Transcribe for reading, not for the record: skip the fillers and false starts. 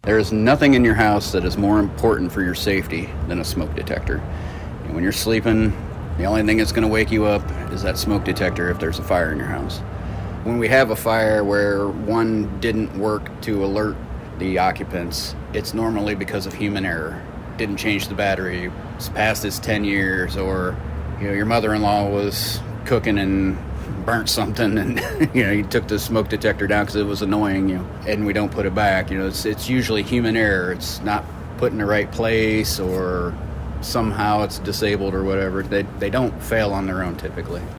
There's nothing in your house that is more important for your safety than a smoke detector. And when you're sleeping, the only thing that's going to wake you up is that smoke detector if there's a fire in your house. When we have a fire where one didn't work to alert the occupants, it's normally because of human error. Didn't change the battery, it's past its 10 years, or your mother-in-law was cooking and burnt something and you took the smoke detector down because it was annoying you, and we don't put it back. It's usually human error. It's not put in the right place, or somehow it's disabled or whatever. They don't fail on their own typically.